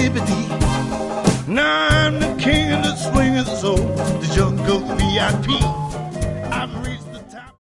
liberty. Now I'm the king of the swinging soul, the jungle VIP.